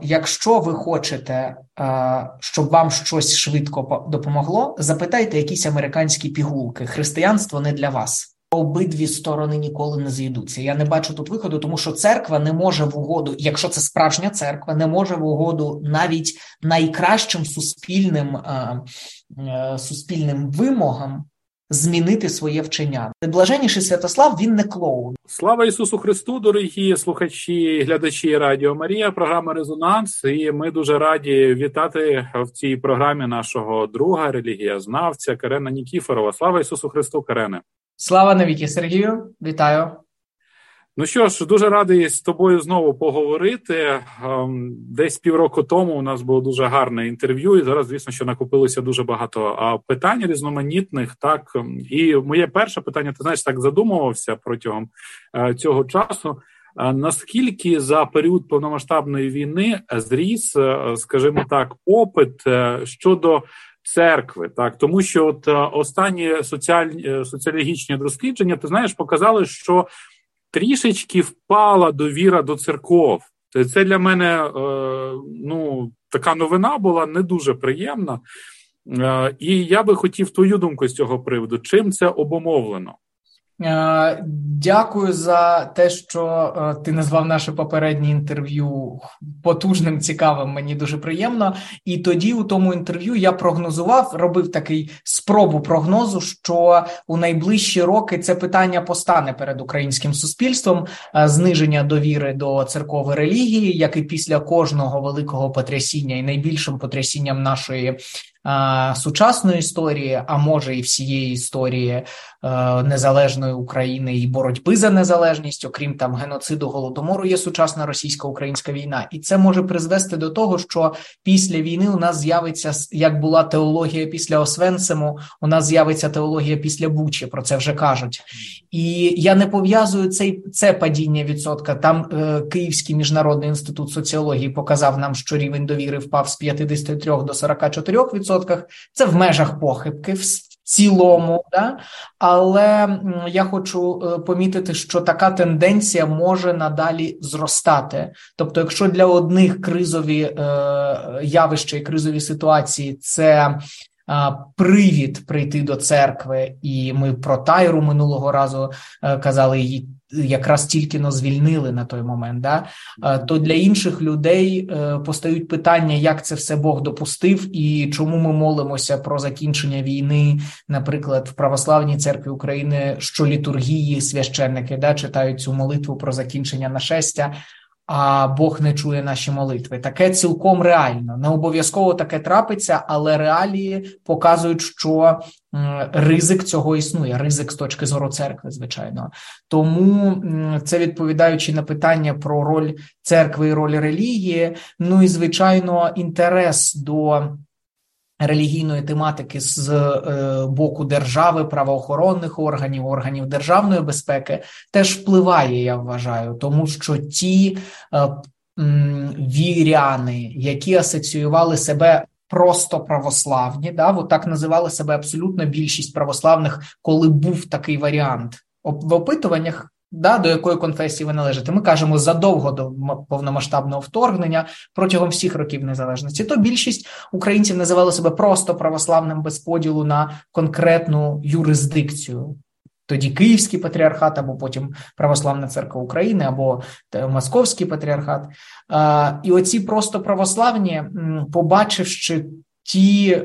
якщо ви хочете, щоб вам щось швидко допомогло, запитайте якісь американські пігулки. Християнство не для вас. Обидві сторони ніколи не зійдуться. Я не бачу тут виходу, тому що церква не може в угоду, якщо це справжня церква, не може в угоду навіть найкращим суспільним вимогам змінити своє вчення. Блаженніший Святослав, він не клоун. Слава Ісусу Христу, дорогі слухачі і глядачі Радіо Марія, програма «Резонанс». І ми дуже раді вітати в цій програмі нашого друга, релігієзнавця Карена Нікіфорова. Слава Ісусу Христу, Карене! Слава навіки, Сергію! Вітаю! Ну що ж, дуже радий з тобою знову поговорити. Десь півроку тому у нас було дуже гарне інтерв'ю, і зараз, звісно, що накопилося дуже багато питань різноманітних. Так, і моє перше питання, ти знаєш, так задумувався протягом цього часу. Наскільки за період повномасштабної війни зріс, скажімо так, попит щодо церкви, так, тому що от останні соціологічні дослідження, ти знаєш, показали, що трішечки впала довіра до церков. Це для мене, така новина була не дуже приємна. І я би хотів твою думку з цього приводу. Чим це обумовлено? Дякую за те, що ти назвав наше попереднє інтерв'ю потужним, цікавим, мені дуже приємно. І тоді у тому інтерв'ю я прогнозував, робив такий спробу прогнозу, що у найближчі роки це питання постане перед українським суспільством, зниження довіри до церковної релігії, як і після кожного великого потрясіння і найбільшим потрясінням нашої сучасної історії, а може і всієї історії незалежної України і боротьби за незалежність, окрім там геноциду, голодомору, є сучасна російсько-українська війна. І це може призвести до того, що після війни у нас з'явиться, як була теологія після Освенциму, у нас з'явиться теологія після Бучі, про це вже кажуть. І я не пов'язую це падіння відсотка. Там Київський міжнародний інститут соціології показав нам, що рівень довіри впав з 53 до 44%. Це в межах похибки в цілому, да? Але я хочу помітити, що така тенденція може надалі зростати. Тобто, якщо для одних кризові явища і кризові ситуації – це привід прийти до церкви, і ми про Тайру минулого разу казали, її якраз тільки-но звільнили на той момент, да? То для інших людей постають питання, як це все Бог допустив і чому ми молимося про закінчення війни, наприклад, в Православній церкві України, що літургії священники, да, читають цю молитву про закінчення нашестя, а Бог не чує наші молитви. Таке цілком реально. Не обов'язково таке трапиться, але реалії показують, що ризик цього існує, ризик з точки зору церкви, звичайно. Тому це відповідаючи на питання про роль церкви і роль релігії, ну і, звичайно, інтерес до релігійної тематики з боку держави, правоохоронних органів державної безпеки теж впливає, я вважаю, тому що ті віряни, які асоціювали себе просто православні, да, от так називали себе абсолютно більшість православних, коли був такий варіант. В опитуваннях, да, до якої конфесії ви належите, ми кажемо задовго до повномасштабного вторгнення, протягом всіх років незалежності, то більшість українців називали себе просто православним без поділу на конкретну юрисдикцію. Тоді Київський патріархат, або потім Православна церква України, або Московський патріархат. І оці просто православні, побачивши ті,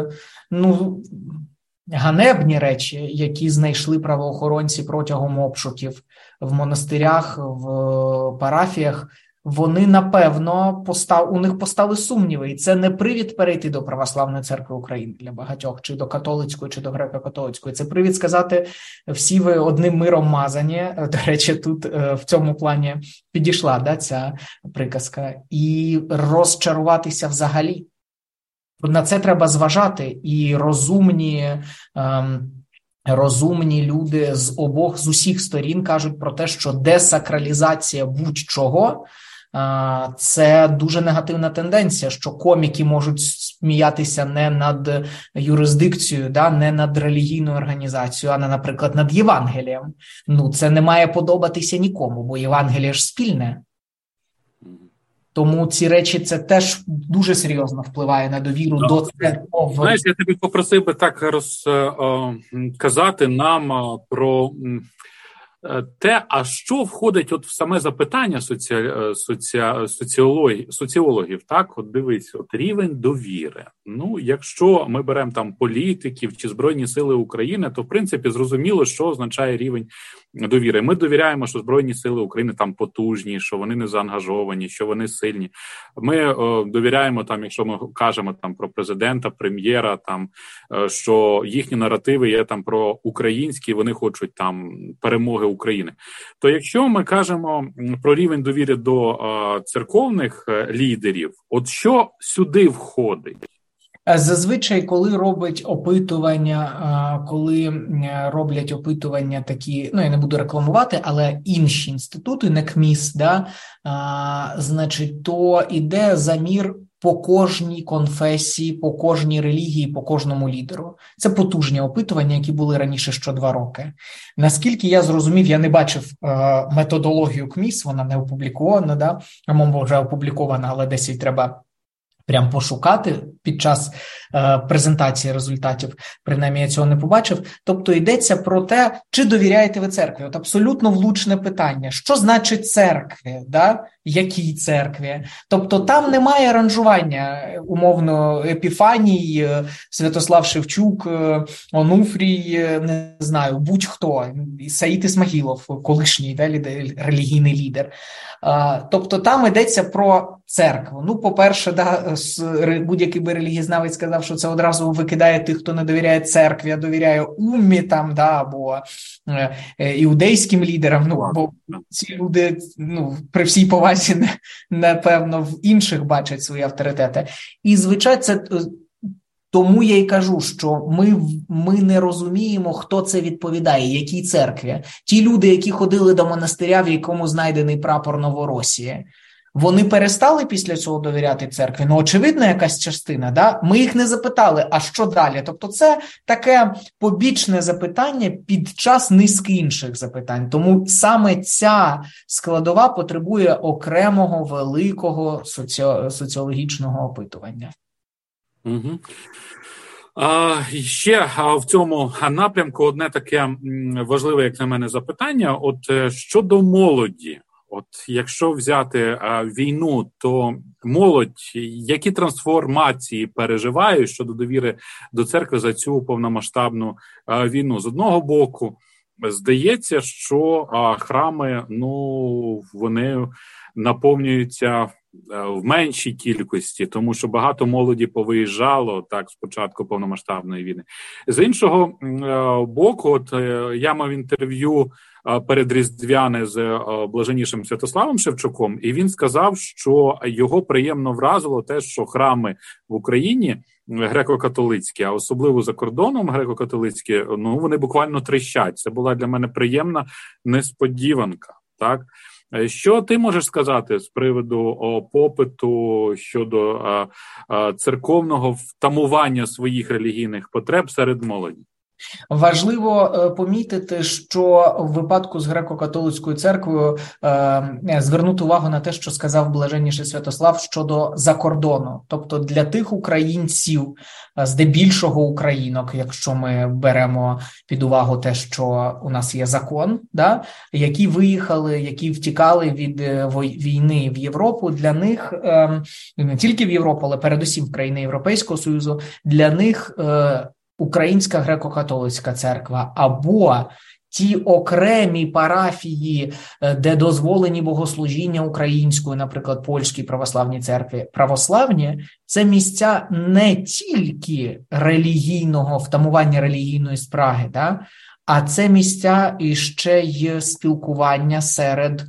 ганебні речі, які знайшли правоохоронці протягом обшуків в монастирях, в парафіях, вони, напевно, у них постали сумніви. І це не привід перейти до Православної церкви України для багатьох, чи до католицької, чи до греко-католицької. Це привід сказати, всі ви одним миром мазані. До речі, тут в цьому плані підійшла, да, ця приказка. І розчаруватися взагалі. На це треба зважати, і розумні люди з усіх сторін кажуть про те, що десакралізація будь-чого – це дуже негативна тенденція, що коміки можуть сміятися не над юрисдикцією, да, не над релігійною організацією, а, наприклад, над Євангелієм. Ну, це не має подобатися нікому, бо Євангеліє ж спільне. Тому ці речі, це теж дуже серйозно впливає на довіру до церков. Знаєш, я тобі попросив би так розказати нам про те, а що входить от в саме запитання соціологів, так, от дивись, от рівень довіри. Ну, якщо ми беремо там політиків чи Збройні сили України, то в принципі зрозуміло, що означає рівень довіри. Ми довіряємо, що Збройні сили України там потужні, що вони не заангажовані, що вони сильні. Ми довіряємо там, якщо ми кажемо там про президента, прем'єра, там що їхні наративи є там про українські, вони хочуть там перемоги України. То якщо ми кажемо про рівень довіри до церковних лідерів, от що сюди входить? Зазвичай, коли роблять опитування такі, ну я не буду рекламувати, але інші інститути, не КМІС, значить, то іде замір по кожній конфесії, по кожній релігії, по кожному лідеру. Це потужні опитування, які були раніше що 2 роки. Наскільки я зрозумів, я не бачив методологію КМІС, вона не опублікована, мова вже опублікована, але десь її треба прям пошукати під час презентації результатів, принаймні я цього не побачив. Тобто йдеться про те, чи довіряєте ви церкві. От абсолютно влучне питання. Що значить церкві? Якій церкві? Тобто там немає ранжування, умовно, Епіфаній, Святослав Шевчук, Онуфрій, не знаю, будь-хто, Саїд Ісмагілов, колишній релігійний лідер. Тобто там йдеться про церкву. Ну, по-перше, будь-який би релігієзнавець сказав, що це одразу викидає тих, хто не довіряє церкві, а довіряє уммі там, або іудейським лідерам. Бо ці люди, при всій повазі, напевно, в інших бачать свої авторитети. І, звичайно, це... Тому я й кажу, що ми не розуміємо, хто це відповідає, якій церкві. Ті люди, які ходили до монастиря, в якому знайдений прапор Новоросії, вони перестали після цього довіряти церкві? Ну, очевидно, якась частина, Ми їх не запитали, а що далі? Тобто це таке побічне запитання під час низки інших запитань. Тому саме ця складова потребує окремого великого соціологічного опитування. Угу. Ще в цьому напрямку одне таке важливе, як на мене, запитання. От щодо молоді, от якщо взяти війну, то молодь, які трансформації переживає щодо довіри до церкви за цю повномасштабну війну? З одного боку, здається, що храми, вони наповнюються в меншій кількості, тому що багато молоді повиїжджало так з початку повномасштабної війни. З іншого боку, от я мав інтерв'ю передріздвяне з блаженнішим Святославом Шевчуком, і він сказав, що його приємно вразило те, що храми в Україні греко-католицькі, а особливо за кордоном греко-католицькі, вони буквально тріщать. Це була для мене приємна несподіванка, так? Що ти можеш сказати з приводу попиту щодо церковного втамування своїх релігійних потреб серед молоді? Важливо помітити, що в випадку з греко-католицькою церквою звернути увагу на те, що сказав блаженніший Святослав щодо закордону. Тобто для тих українців, здебільшого українок, якщо ми беремо під увагу те, що у нас є закон, які виїхали, які втікали від війни в Європу, для них, не тільки в Європу, але передусім в країни Європейського Союзу, для них Українська греко-католицька церква або ті окремі парафії, де дозволені богослужіння українською, наприклад, польській православній церкві, православні, це місця не тільки релігійного, втамування релігійної спраги, а це місця іще й спілкування серед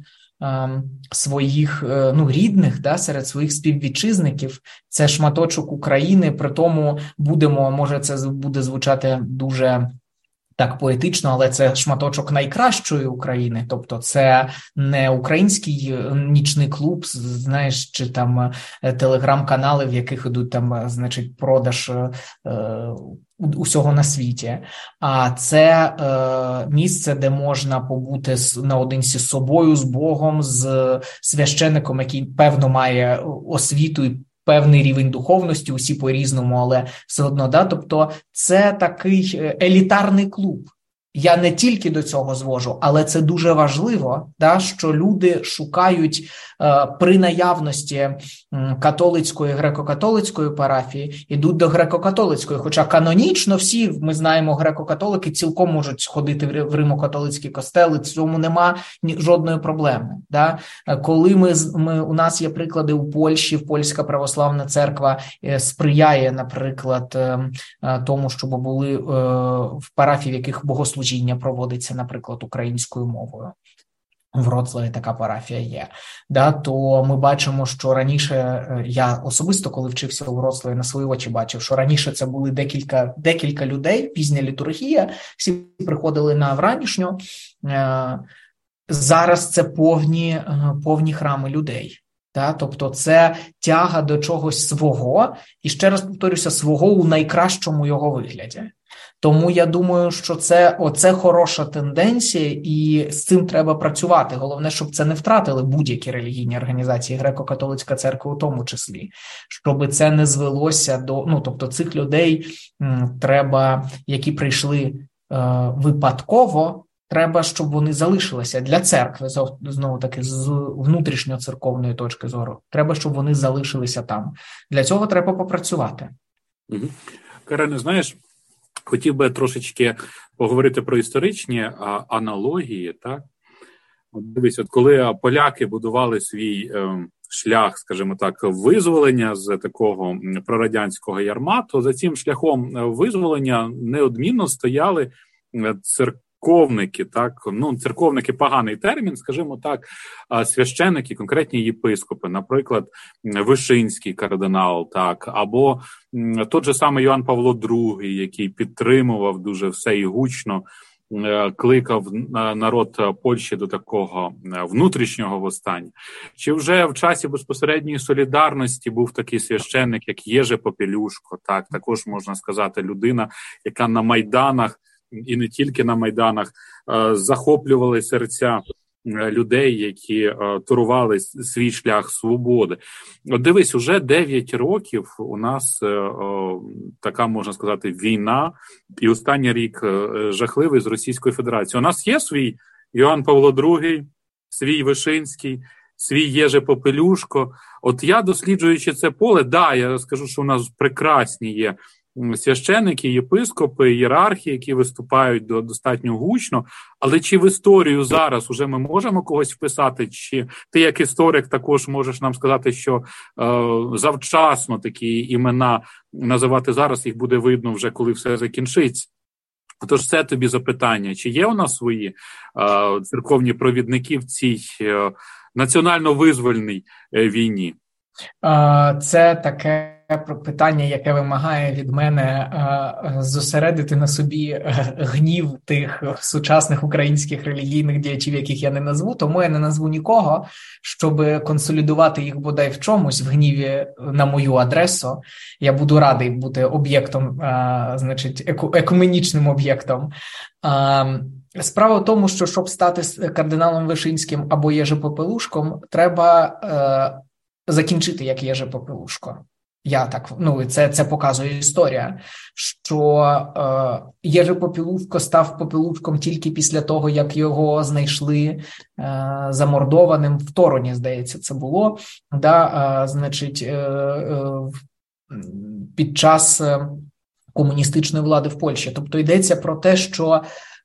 своїх рідних, серед своїх співвітчизників. Це шматочок України, при тому може це буде звучати дуже так поетично, але це шматочок найкращої України, тобто це не український нічний клуб, знаєш, чи там телеграм-канали, в яких ідуть там, значить, продаж усього на світі, а це місце, де можна побути наодинці з собою, з Богом, з священником, який, певно, має освіту і певний рівень духовності, усі по-різному, але все одно, да, тобто це такий елітарний клуб. Я не тільки до цього звожу, але це дуже важливо, да, що люди шукають при наявності католицької, греко-католицької парафії, ідуть до греко-католицької, хоча канонічно всі, ми знаємо, греко-католики цілком можуть сходити в римо-католицькі костели, цьому нема жодної проблеми. Да? Коли у нас є приклади у Польщі, Польська православна церква сприяє, наприклад, тому, щоб були в парафії, в яких богослужіння проводиться, наприклад, українською мовою. В Вроцлаві така парафія є. Да, то ми бачимо, що раніше, я особисто, коли вчився у Вроцлаві, на свої очі бачив, що раніше це були декілька людей, пізня літургія, всі приходили на вранішню. Зараз це повні храми людей. Да? Тобто це тяга до чогось свого, і ще раз повторюся, свого у найкращому його вигляді. Тому я думаю, що це хороша тенденція, і з цим треба працювати. Головне, щоб це не втратили будь-які релігійні організації, греко-католицька церква у тому числі, щоб це не звелося до, тобто цих людей треба, які прийшли випадково, треба, щоб вони залишилися для церкви, знову-таки, з внутрішньоцерковної точки зору. Треба, щоб вони залишилися там. Для цього треба попрацювати. Карене, знаєш, хотів би трошечки поговорити про історичні аналогії. Так? Дивись, коли поляки будували свій шлях, скажімо так, визволення з такого прорадянського ярма, то за цим шляхом визволення неодмінно стояли церковники, так, церковники – поганий термін, скажімо так, священники, конкретні єпископи, наприклад, Вишинський кардинал, так, або той же самий Йоанн Павло II, який підтримував дуже все і гучно, кликав народ Польщі до такого внутрішнього восстання. Чи вже в часі безпосередньої солідарності був такий священник, як Єжи Попелюшко, так, також можна сказати, людина, яка на Майданах, і не тільки на Майданах, захоплювали серця людей, які турували свій шлях свободи. От дивись, уже 9 років у нас така, можна сказати, війна, і останній рік жахливий з Російською Федерацією. У нас є свій Йоанн Павло II, свій Вишинський, свій Єжи Попелюшко. От я, досліджуючи це поле, я скажу, що у нас прекрасні є священики, єпископи, ієрархи, які виступають достатньо гучно, але чи в історію зараз уже ми можемо когось вписати, чи ти як історик також можеш нам сказати, що завчасно такі імена називати зараз, їх буде видно вже, коли все закінчиться. Тож це тобі запитання, чи є у нас свої церковні провідники в цій національно-визвольній війні? Це таке питання, яке вимагає від мене зосередити на собі гнів тих сучасних українських релігійних діячів, яких я не назву, тому я не назву нікого, щоб консолідувати їх бодай в чомусь, в гніві на мою адресу. Я буду радий бути об'єктом, значить, екуменічним об'єктом. Справа в тому, що щоб стати кардиналом Вишинським або Єжи Попелюшком, треба закінчити як Єжи Попелюшко. Це показує історія, що Єжи Попелюшко став Попелюшком тільки після того, як його знайшли замордованим в Тороні, здається, це було, під час комуністичної влади в Польщі. Тобто йдеться про те, що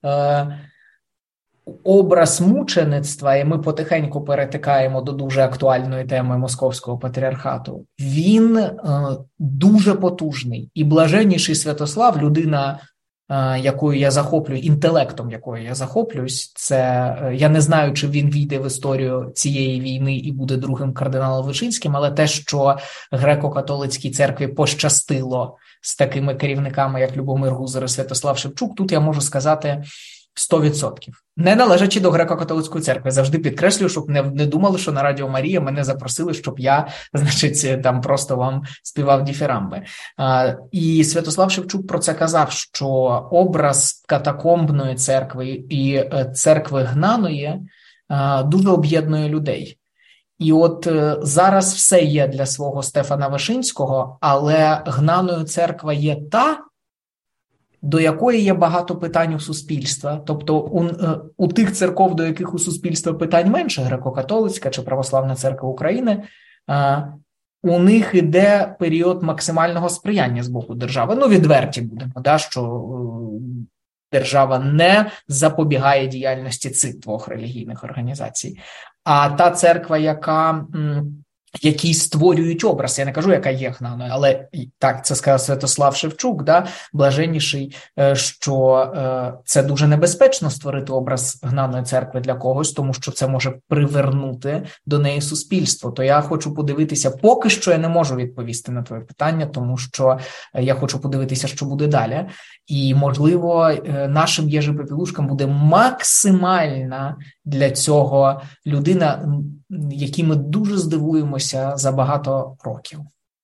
образ мучеництва, і ми потихеньку перетикаємо до дуже актуальної теми Московського патріархату, він дуже потужний. І блаженніший Святослав, людина якою я захоплююсь, інтелектом якою я захоплююсь, це я не знаю, чи він війде в історію цієї війни і буде другим кардиналом Вишинським, але те, що греко-католицькій церкві пощастило з такими керівниками, як Любомир Гузар і Святослав Шевчук, тут я можу сказати 100%. Не належачи до греко-католицької церкви. Завжди підкреслюю, щоб не думали, що на Радіо Марія мене запросили, щоб я, значить, там просто вам співав діфірамби. І Святослав Шевчук про це казав, що образ катакомбної церкви і церкви гнаної дуже об'єднує людей. І от зараз все є для свого Стефана Вишинського, але гнаною церква є та, до якої є багато питань у суспільства. Тобто у тих церков, до яких у суспільства питань менше, греко-католицька чи православна церква України, у них іде період максимального сприяння з боку держави. Ну, відверті будемо, що держава не запобігає діяльності цих двох релігійних організацій. А та церква, які створюють образ, я не кажу, яка є гнаною, але так, це сказав Святослав Шевчук, блаженніший, що це дуже небезпечно створити образ гнаної церкви для когось, тому що це може привернути до неї суспільство. То я хочу подивитися, поки що я не можу відповісти на твоє питання, тому що я хочу подивитися, що буде далі. І, можливо, нашим Єжи Попілушкам буде максимальна для цього людина, якій ми дуже здивуємося за багато років.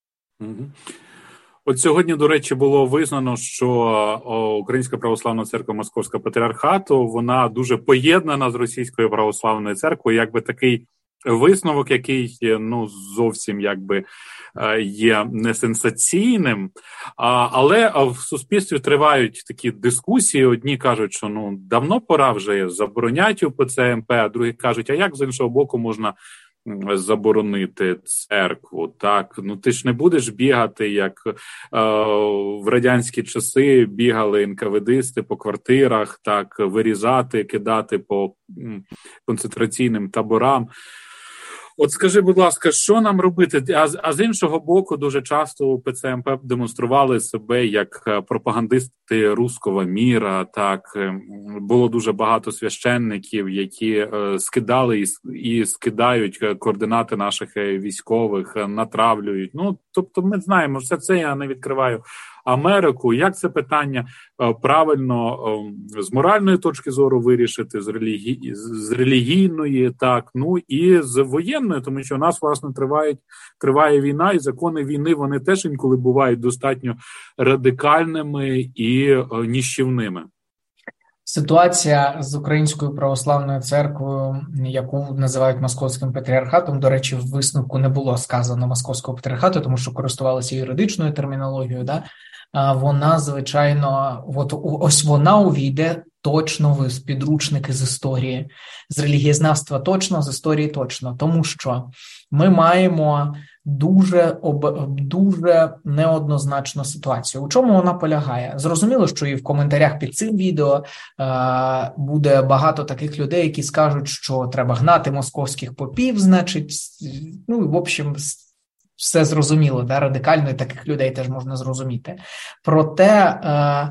От сьогодні, до речі, було визнано, що Українська Православна Церква Московського Патріархату, вона дуже поєднана з Російською Православною Церквою, якби такий висновок, який, зовсім є не сенсаційним, але в суспільстві тривають такі дискусії. Одні кажуть, що давно пора вже заборонять УПЦ МП, а другі кажуть, а як з іншого боку можна заборонити церкву, так? Ти ж не будеш бігати, як в радянські часи бігали НКВДисти по квартирах, так, вирізати, кидати по концентраційним таборам. От скажи, будь ласка, що нам робити? А з іншого боку, дуже часто УПЦ МП демонстрували себе як пропагандисти руського міра. Так, було дуже багато священників, які скидали і скидають координати наших військових, натравлюють. Тобто ми знаємо, все це я не відкриваю Америку. Як це питання правильно з моральної точки зору вирішити, з релігійної, так, і з воєнної, тому що у нас, власне, триває війна, і закони війни, вони теж інколи бувають достатньо радикальними і ніщівними. Ситуація з Українською Православною Церквою, яку називають Московським Патріархатом, до речі, в висновку не було сказано Московського Патріархату, тому що користувалися юридичною термінологією, вона, звичайно, ось вона увійде точно в підручники з історії, з релігієзнавства точно, з історії точно, тому що ми маємо дуже неоднозначну ситуацію. У чому вона полягає? Зрозуміло, що і в коментарях під цим відео буде багато таких людей, які скажуть, що треба гнати московських попів, значить, в общем, все зрозуміло, радикально, і таких людей теж можна зрозуміти. Проте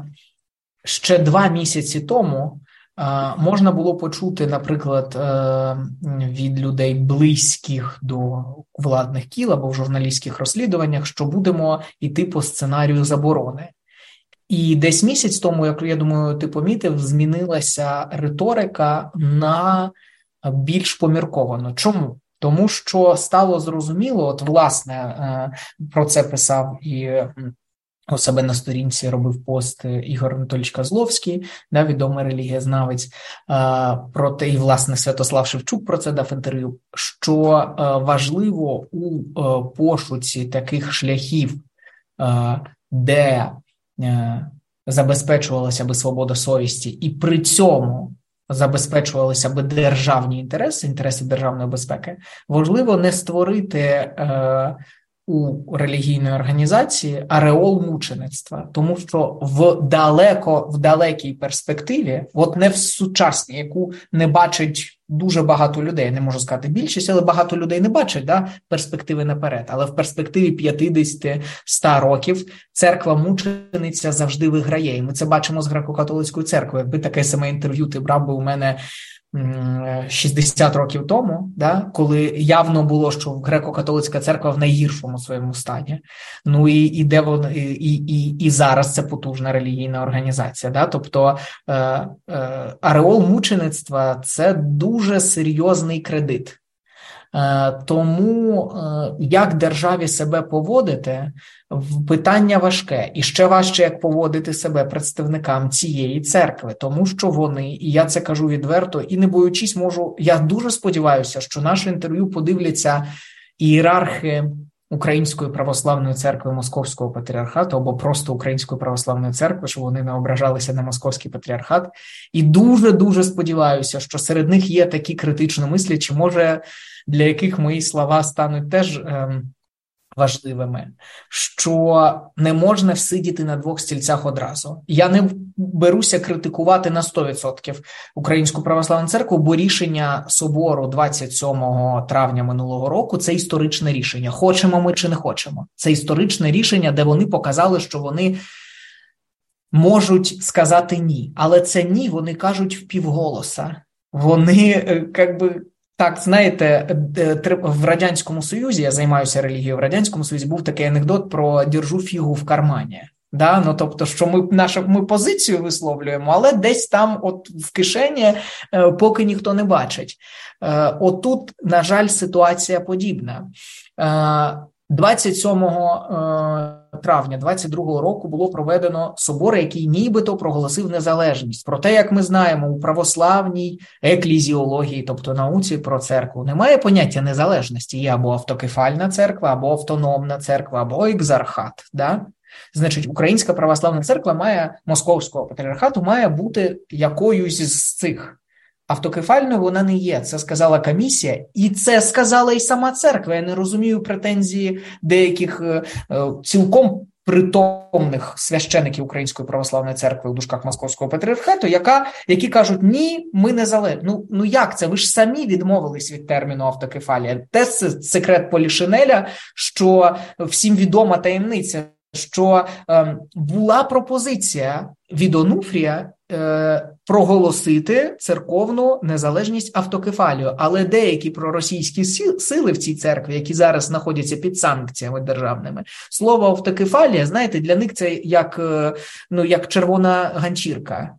ще 2 місяці тому можна було почути, наприклад, від людей близьких до владних кіл або в журналістських розслідуваннях, що будемо йти по сценарію заборони. І десь місяць тому, як я думаю, ти помітив, змінилася риторика на більш помірковану. Чому? Тому що стало зрозуміло, власне, про це писав і у себе на сторінці робив пост Ігор Анатолійович Козловський, відомий релігієзнавець, і, власне, Святослав Шевчук про це дав інтерв'ю, що важливо у пошуці таких шляхів, де забезпечувалася би свобода совісті, і при цьому забезпечувалися би державні інтереси державної безпеки, важливо не створити у релігійної організації ареол мучеництва, тому що в далекій перспективі, от не в сучасній, яку не бачить дуже багато людей, не можу сказати більшість, але багато людей не бачать перспективи наперед, але в перспективі 50-100 років церква мучениця завжди виграє, і ми це бачимо з греко-католицькою церквою. Якби таке саме інтерв'ю ти брав би у мене 60 років тому, коли явно було, що греко-католицька церква в найгіршому своєму стані. Ну і де вона, і зараз це потужна релігійна організація. Тобто ареол мучеництва – це дуже серйозний кредит. Тому як державі себе поводити – питання важке. І ще важче, як поводити себе представникам цієї церкви. Тому що вони, і я це кажу відверто, і не боючись я дуже сподіваюся, що наше інтерв'ю подивляться ієрархи Української православної церкви Московського патріархату або просто Української православної церкви, щоб вони не ображалися на Московський патріархат. І дуже-дуже сподіваюся, що серед них є такі критично мислячі, може, для яких мої слова стануть теж важливими, що не можна всидіти на двох стільцях одразу. Я не беруся критикувати на 100% Українську православну церкву, бо рішення собору 27 травня минулого року – це історичне рішення. Хочемо ми чи не хочемо. Це історичне рішення, де вони показали, що вони можуть сказати «ні». Але це «ні» вони кажуть впівголоса. Вони, так, знаєте, в Радянському Союзі, я займаюся релігією, в Радянському Союзі був такий анекдот про «держу фігу в кармані». Тобто, що ми позицію висловлюємо, але десь там от в кишені, поки ніхто не бачить. Отут, на жаль, ситуація подібна. 27 травня 22 року було проведено собор, який нібито проголосив незалежність. Проте, як ми знаємо, у православній еклезіології, тобто науці про церкву, немає поняття незалежності. Є або автокефальна церква, або автономна церква, або екзархат. Значить, Українська православна церква Московського патріархату має бути якоюсь з цих. Автокефальною вона не є, це сказала комісія, і це сказала і сама церква. Я не розумію претензії деяких цілком притомних священиків Української православної церкви у дужках Московського патріархату, які кажуть, ні, ми не залежні. Ну як це? Ви ж самі відмовились від терміну автокефалія. Це секрет Полішинеля, що всім відома таємниця, що була пропозиція від Онуфрія проголосити церковну незалежність автокефалію. Але деякі проросійські сили в цій церкві, які зараз знаходяться під санкціями державними, слово автокефалія, знаєте, для них це як червона ганчірка.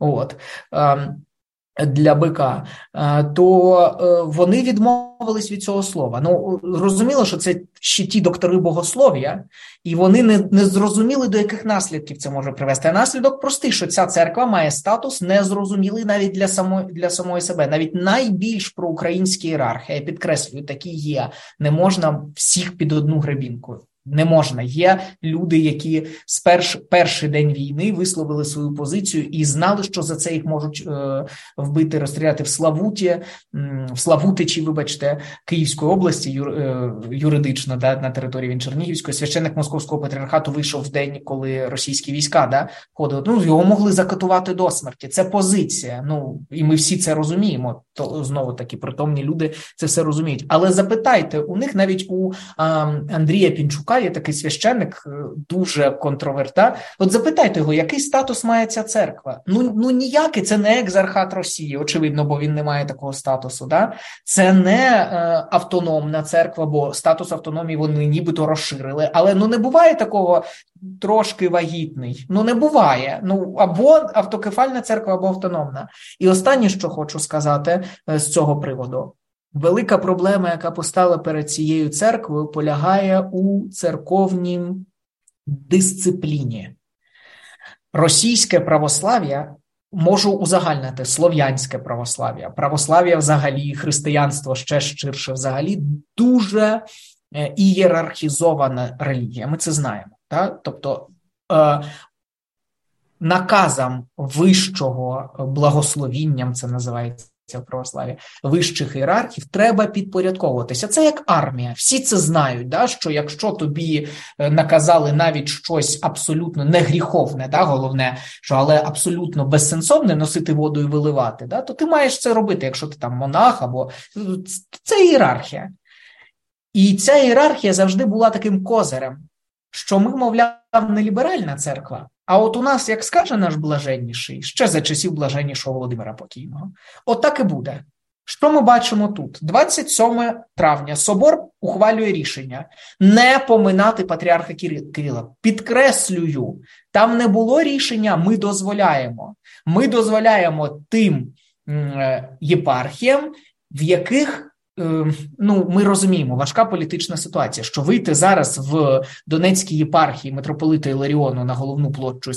Для бика, то вони відмовились від цього слова. Розуміло, що це ще ті доктори богослов'я, і вони не зрозуміли, до яких наслідків це може привести. А наслідок простий, що ця церква має статус незрозумілий навіть для самої себе. Навіть найбільш проукраїнські ієрархи, я підкреслюю, такі є. Не можна всіх під одну гребінку. Не можна. Є люди, які з перший день війни висловили свою позицію і знали, що за це їх можуть вбити, розстріляти в Славутичі, Київської області, юридично, на території Чернігівської. Священник Московського патріархату вийшов в день, коли російські війська ходили. Його могли закатувати до смерті. Це позиція. І ми всі це розуміємо. То знову таки притомні люди це все розуміють. Але запитайте, у них навіть у Андрія Пінчука є такий священник, дуже контроверта. От запитайте його, який статус має ця церква? Ніякий, це не екзархат Росії, очевидно, бо він не має такого статусу. Це не автономна церква, бо статус автономії вони нібито розширили. Але не буває такого трошки вагітний. Не буває. Або автокефальна церква, або автономна. І останнє, що хочу сказати з цього приводу. Велика проблема, яка постала перед цією церквою, полягає у церковній дисципліні. Російське православ'я, можу узагальнити, слов'янське православ'я взагалі, християнство ще ширше взагалі, дуже ієрархізована релігія. Ми це знаємо. Тобто наказом вищого, благословінням це називається, в православі, вищих ієрархів, треба підпорядковуватися. Це як армія. Всі це знають, да, що якщо тобі наказали навіть щось абсолютно не гріховне, да, головне, що але абсолютно безсенсовне носити воду і виливати, да, то ти маєш це робити, якщо ти там монах або... Це ієрархія. І ця ієрархія завжди була таким козирем, що ми, мовляв, не ліберальна церква, а от у нас, як скаже наш блаженніший, ще за часів блаженнішого Володимира Покійного, от так і буде. Що ми бачимо тут? 27 травня Собор ухвалює рішення не поминати патріарха Кирила. Підкреслюю, там не було рішення «ми дозволяємо». Ми дозволяємо тим єпархіям, в яких ми розуміємо, важка політична ситуація, що вийти зараз в Донецькій єпархії митрополита Іларіону на головну площу і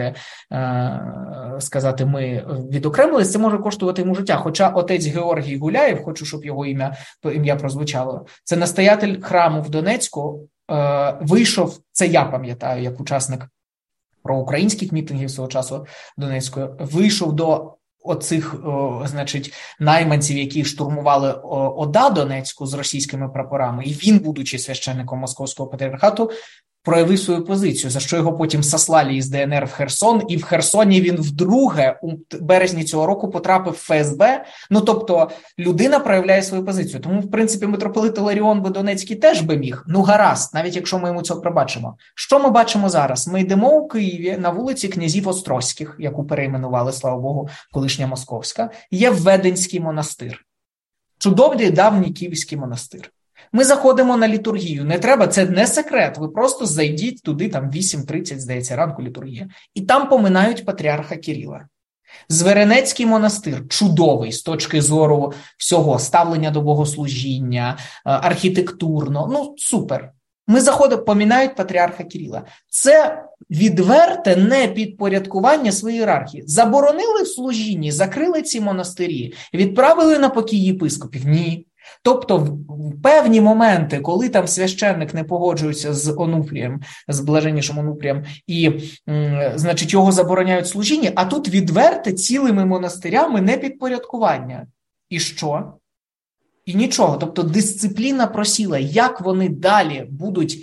сказати ми відокремились, це може коштувати йому життя. Хоча отець Георгій Гуляєв, хочу, щоб його ім'я прозвучало, це настоятель храму в Донецьку, вийшов, це я пам'ятаю, як учасник проукраїнських мітингів свого часу Донецької, вийшов до оцих, найманців, які штурмували ОДА Донецьку з російськими прапорами, і він, будучи священником Московського патріархату, проявив свою позицію, за що його потім сослали із ДНР в Херсон, і в Херсоні він вдруге у березні цього року потрапив в ФСБ. Тобто людина проявляє свою позицію. Тому, в принципі, митрополит Іларіон би Донецький теж би міг. Гаразд, навіть якщо ми йому цього пробачимо. Що ми бачимо зараз? Ми йдемо у Києві на вулиці князів Острозьких, яку перейменували, слава Богу, колишня Московська, є Веденський монастир. Чудовний давній Київський монастир. Ми заходимо на літургію. Не треба, це не секрет. Ви просто зайдіть туди, там 8:30, здається, ранку літургія. І там поминають патріарха Кирила. Зверенецький монастир, чудовий з точки зору всього, ставлення до богослужіння, архітектурно, супер. Ми заходимо, поминають патріарха Кирила. Це відверте непідпорядкування своєї ієрархії. Заборонили в служінні, закрили ці монастирі, відправили на покій єпископів? Ні. Тобто в певні моменти, коли там священник не погоджується з Онуфрієм, з блаженнішим Онуфрієм, і, його забороняють служіння, а тут відверте цілими монастирями непідпорядкування. І що? І нічого. Тобто дисципліна просіла. Як вони далі будуть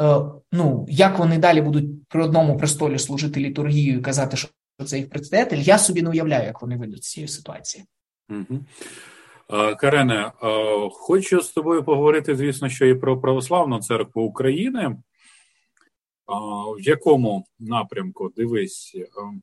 при одному престолі служити літургію і казати, що це їх предстоятель, я собі не уявляю, як вони вийдуть з цієї ситуації. Угу. Карене, хочу з тобою поговорити, звісно, що і про Православну Церкву України. В якому напрямку? Дивись.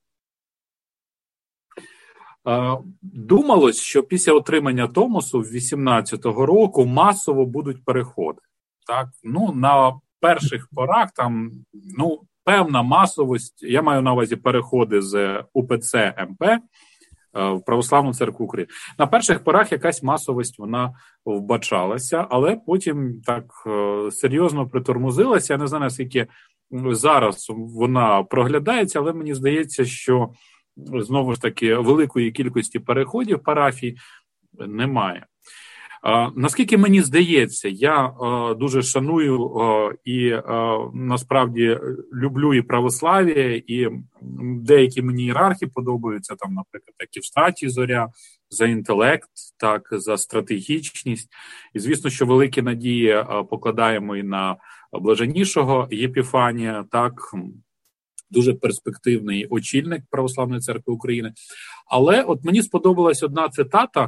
Думалось, що після отримання Томосу в 18-го року масово будуть переходи. Так? На перших порах там, певна масовість, я маю на увазі переходи з УПЦ МП в Православну Церкву України. На перших порах якась масовість вона вбачалася, але потім так серйозно притормозилася. Я не знаю, наскільки зараз вона проглядається, але мені здається, що знову ж таки великої кількості переходів парафій немає. Наскільки мені здається, я дуже шаную і насправді люблю і православ'я, і деякі мені ієрархи подобаються, там, наприклад, як Євстатій Зоря, за інтелект, так, за стратегічність. І, звісно, що великі надії покладаємо і на блаженнішого Єпіфанія, так, дуже перспективний очільник Православної Церкви України. Але от мені сподобалась одна цитата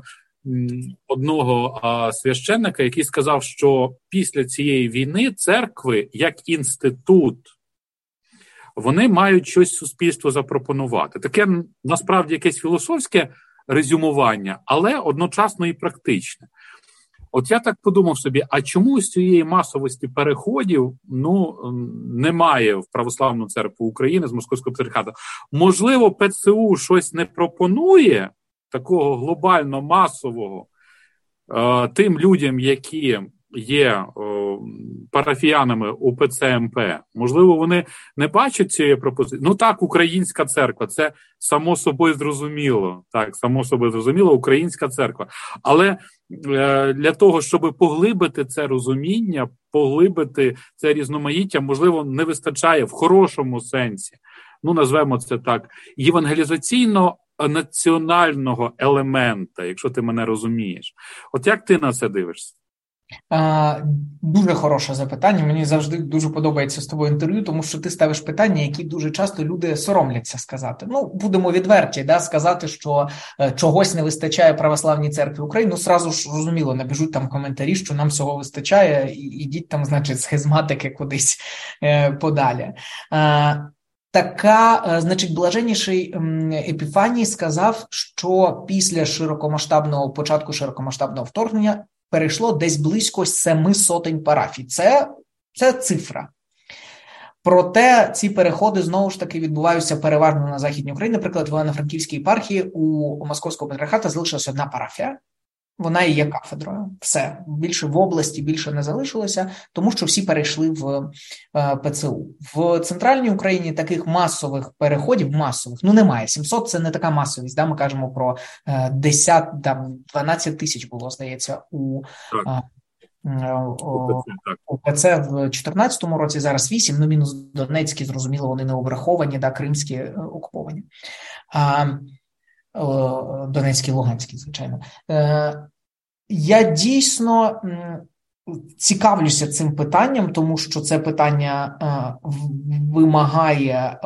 одного священника, який сказав, що після цієї війни церкви, як інститут, вони мають щось суспільству запропонувати. Таке, насправді, якесь філософське резюмування, але одночасно і практичне. От я так подумав собі, а чому з цієї масовості переходів немає в Православну Церкву України з Московського патріархату? Можливо, ПЦУ щось не пропонує такого глобально масового тим людям, які є парафіянами УПЦ МП. Можливо, вони не бачать цієї пропозиції. Так, українська церква, це само собою зрозуміло. Так, само собою зрозуміло, українська церква. Але для того, щоб поглибити це розуміння, поглибити це різноманіття, можливо, не вистачає в хорошому сенсі, назвемо це так, євангелізаційно національного елемента, якщо ти мене розумієш. От як ти на це дивишся? Дуже хороше запитання. Мені завжди дуже подобається з тобою інтерв'ю, тому що ти ставиш питання, які дуже часто люди соромляться сказати. Ну, будемо відверті, сказати, що чогось не вистачає Православній церкві України. Ну, сразу ж розуміло, набіжуть там коментарі, що нам всього вистачає, і ідіть там, значить, схизматики кудись подалі. Значить, блаженніший Епіфаній сказав, що після початку широкомасштабного вторгнення перейшло десь близько 700 парафій. Це цифра. Проте ці переходи, знову ж таки, відбуваються переважно на Західній Україні. Наприклад, в Івано-Франківській єпархії у Московського патріархату залишилася одна парафія. Вона і є кафедрою. Все. Більше в області, більше не залишилося, тому що всі перейшли в ПЦУ. В Центральній Україні таких масових переходів, немає. 700 – це не така масовість. Ми кажемо про 12 тисяч було, здається, у УПЦ в 2014 році, зараз 8, мінус Донецькі, зрозуміло, вони не обраховані, кримські окуповані. Донецький, Луганський, звичайно. Я дійсно цікавлюся цим питанням, тому що це питання вимагає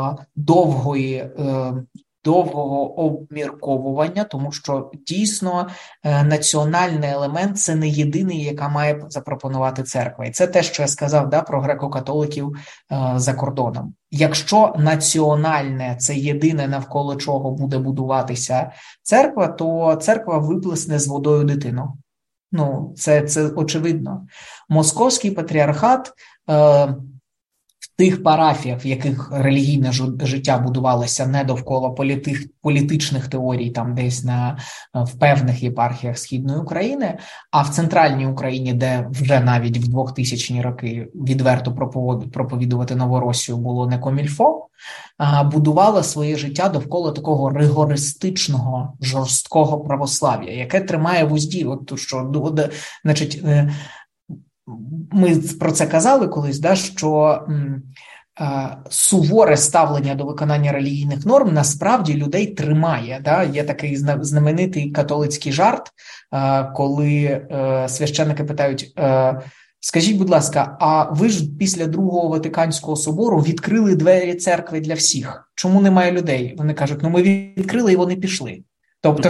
довгого обмірковування, тому що дійсно національний елемент – це не єдиний, яка має запропонувати церква. І це те, що я сказав про греко-католиків за кордоном. Якщо національне – це єдине, навколо чого буде будуватися церква, то церква виплесне з водою дитину. Це очевидно. Московський патріархат в тих парафіях, в яких релігійне життя будувалося не довкола політичних теорій, там десь в певних єпархіях Східної України, а в Центральній Україні, де вже навіть в 2000-ні роки відверто проповідувати Новоросію було не комільфо, будувала своє життя довкола такого ригористичного, жорсткого православ'я, яке тримає в узді. Ми про це казали колись, що суворе ставлення до виконання релігійних норм насправді людей тримає. Є такий знаменитий католицький жарт, коли священники питають: скажіть, будь ласка, а ви ж після Другого Ватиканського собору відкрили двері церкви для всіх. Чому немає людей? Вони кажуть: ми відкрили і вони пішли. Тобто,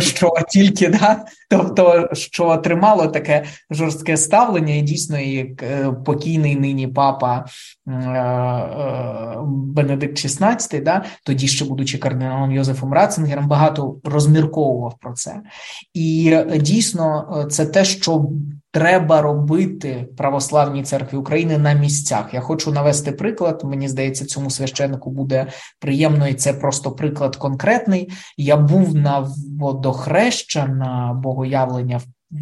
що тримало таке жорстке ставлення, і дійсно і покійний нині папа Бенедикт XVI, тоді ще будучи кардиналом Йозефом Ратцингером, багато розмірковував про це. І дійсно це те, що треба робити Православній церкві України на місцях. Я хочу навести приклад, мені здається, цьому священнику буде приємно, і це просто приклад конкретний. Я був на водохреща, на богоявлення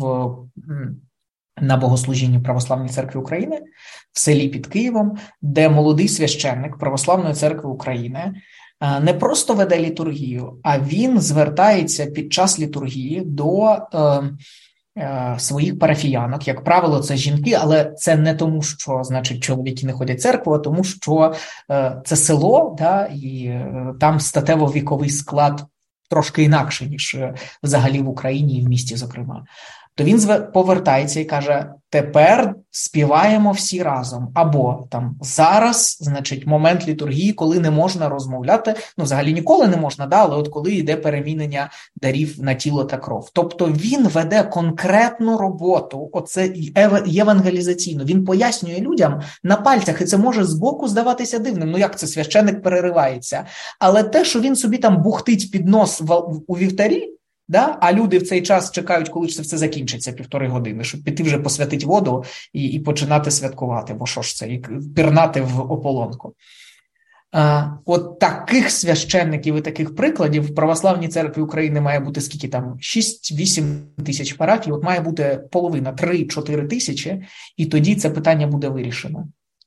на богослужінні Православної церкви України в селі під Києвом, де молодий священник Православної церкви України не просто веде літургію, а він звертається під час літургії до своїх парафіянок. Як правило, це жінки, але це не тому, що, значить, чоловіки не ходять в церкву, а тому, що це село, і там статево-віковий склад трошки інакше, ніж взагалі в Україні і в місті, зокрема. То він повертається і каже: тепер співаємо всі разом. Або там зараз, значить, момент літургії, коли не можна розмовляти, взагалі ніколи не можна, але от коли йде перемінення дарів на тіло та кров. Тобто він веде конкретну роботу, оце євангелізаційну. Він пояснює людям на пальцях, і це може збоку здаватися дивним. Як це священник переривається? Але те, що він собі там бухтить під нос у вівтарі, а люди в цей час чекають, коли це все закінчиться, 1,5 години, щоб піти вже посвятити воду і починати святкувати, бо що ж це, і пірнати в ополонку. От таких священників і таких прикладів в Православній церкві України має бути скільки там? 6-8 тисяч парафій, от має бути половина, 3-4 тисячі, і тоді це питання буде вирішено.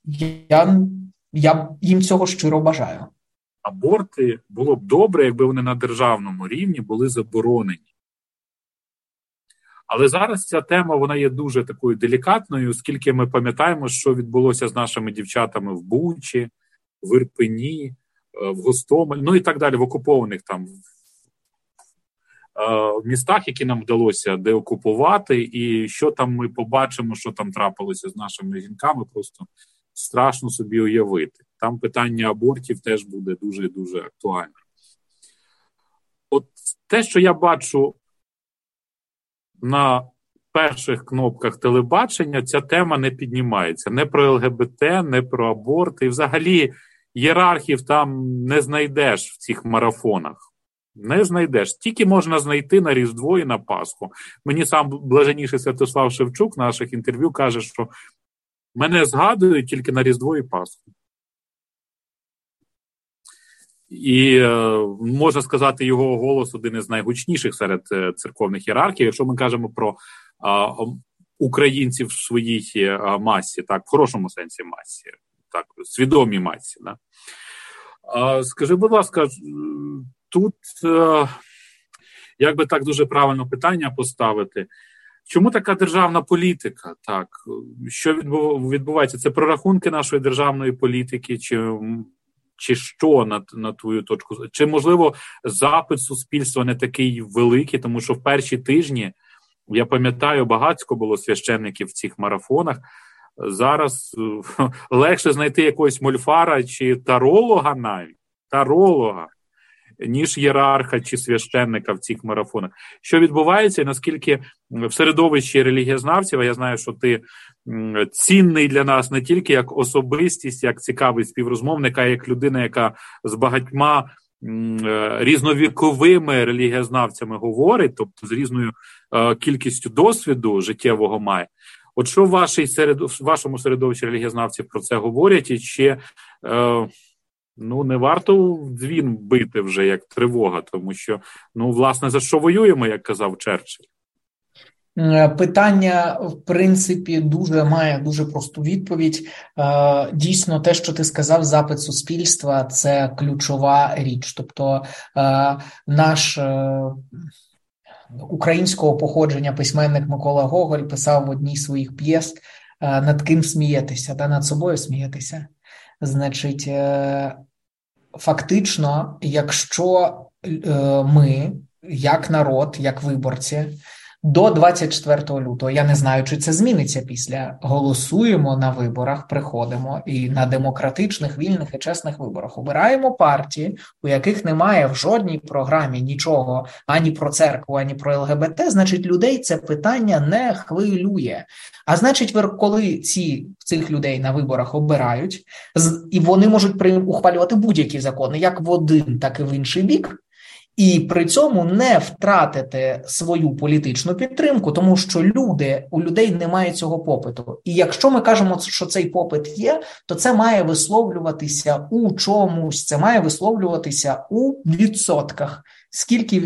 Я їм цього щиро бажаю. Аборти було б добре, якби вони на державному рівні були заборонені. Але зараз ця тема, вона є дуже такою делікатною, оскільки ми пам'ятаємо, що відбулося з нашими дівчатами в Бучі, в Ірпені, в Гостомелі, і так далі, в окупованих там в містах, які нам вдалося деокупувати, і що там ми побачимо, що там трапилося з нашими жінками, просто страшно собі уявити. Там питання абортів теж буде дуже-дуже актуальне. От те, що я бачу на перших кнопках телебачення, ця тема не піднімається. Не про ЛГБТ, не про аборти. І взагалі ієрархів там не знайдеш в цих марафонах. Не знайдеш. Тільки можна знайти на Різдво і на Пасху. Мені сам блаженніший Святослав Шевчук в наших інтерв'ю каже, що мене згадують тільки на Різдво і Пасху. І, можна сказати, його голос один із найгучніших серед церковних ієрархів, якщо ми кажемо про українців в своїй масі, так, в хорошому сенсі масі, так, свідомій масі. Да? Скажи, будь ласка, тут, як би так дуже правильно питання поставити, чому така державна політика? Так, що відбувається? Це прорахунки нашої державної політики, чи що, на твою точку? Чи, можливо, запит суспільства не такий великий, тому що в перші тижні, я пам'ятаю, багатько було священників в цих марафонах. Зараз легше знайти якогось мольфара чи таролога навіть, ніж ієрарха чи священника в цих марафонах. Що відбувається і наскільки в середовищі релігієзнавців, а я знаю, що ти цінний для нас не тільки як особистість, як цікавий співрозмовник, а як людина, яка з багатьма різновіковими релігієзнавцями говорить, тобто з різною кількістю досвіду життєвого має. От що в вашому середовищі релігієзнавців про це говорять, і чи не варто в дзвін бити вже як тривога, тому що, власне, за що воюємо, як казав Черчилль? Питання, в принципі, має дуже просту відповідь. Дійсно, те, що ти сказав, запит суспільства – це ключова річ. Тобто наш українського походження письменник Микола Гоголь писав в одній з своїх п'єс: над ким смієтеся, та над собою смієтеся. Значить, фактично, якщо ми, як народ, як виборці, до 24 лютого, я не знаю, чи це зміниться після, голосуємо на виборах, приходимо і на демократичних, вільних і чесних виборах обираємо партії, у яких немає в жодній програмі нічого ані про церкву, ані про ЛГБТ, значить, людей це питання не хвилює. А значить, коли цих людей на виборах обирають, і вони можуть ухвалювати будь-які закони, як в один, так і в інший бік, і при цьому не втратити свою політичну підтримку, тому що у людей немає цього попиту. І якщо ми кажемо, що цей попит є, то це має висловлюватися у чомусь, це має висловлюватися у відсотках. Скільки,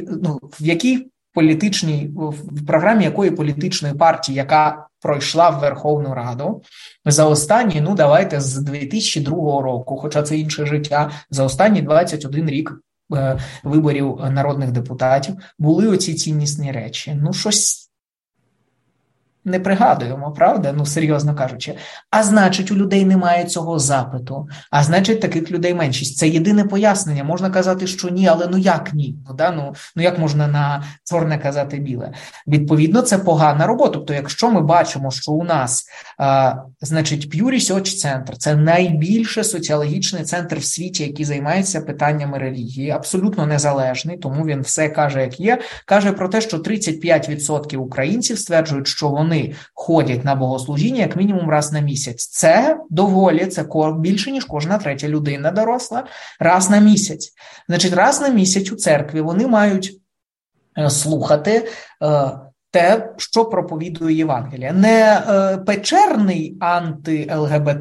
в програмі якої політичної партії, яка пройшла в Верховну Раду за останні, давайте з 2002 року, хоча це інше життя, за останні 21 рік виборів народних депутатів, були оці ціннісні речі. Щось не пригадуємо, правда? Серйозно кажучи. А значить, у людей немає цього запиту. А значить, таких людей меншість. Це єдине пояснення. Можна казати, що ні, але як ні? Як можна на чорне казати біле? Відповідно, це погана робота. Тобто, якщо ми бачимо, що у нас, Pew Research Center – це найбільший соціологічний центр в світі, який займається питаннями релігії, абсолютно незалежний, тому він все каже, як є, каже про те, що 35% українців стверджують, що вони ходять на богослужіння як мінімум раз на місяць. Це доволі, це більше, ніж кожна третя людина доросла, раз на місяць. Значить, раз на місяць у церкві вони мають слухати те, що проповідує Євангелія. Не печерний анти-ЛГБТ,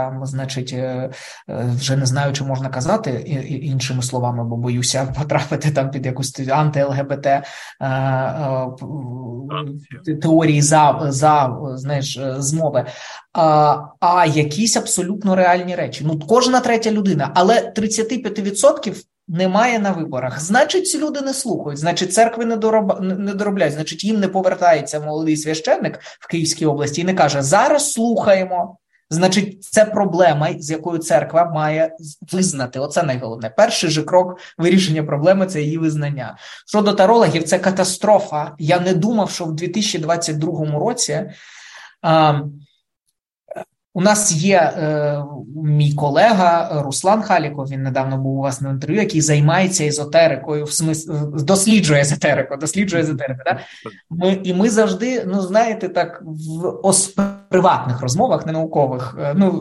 вже не знаю, чи можна казати іншими словами, бо боюся потрапити там під якусь анти-ЛГБТ теорії змови, а якісь абсолютно реальні речі. Кожна третя людина, але 35% немає на виборах. Значить, ці люди не слухають, значить, церкви не доробляють, значить, їм не повертається молодий священник в Київській області і не каже: зараз слухаємо, Значить, це проблема, з якою церква має визнати. Оце найголовніше. Перший же крок вирішення проблеми – це її визнання. Щодо тарологів, це катастрофа. Я не думав, що в 2022 році у нас є мій колега Руслан Халіков, він недавно був у вас на інтерв'ю, який займається езотерикою, досліджує езотерику, да? Ми завжди, знаєте, так, в приватних розмовах, не наукових,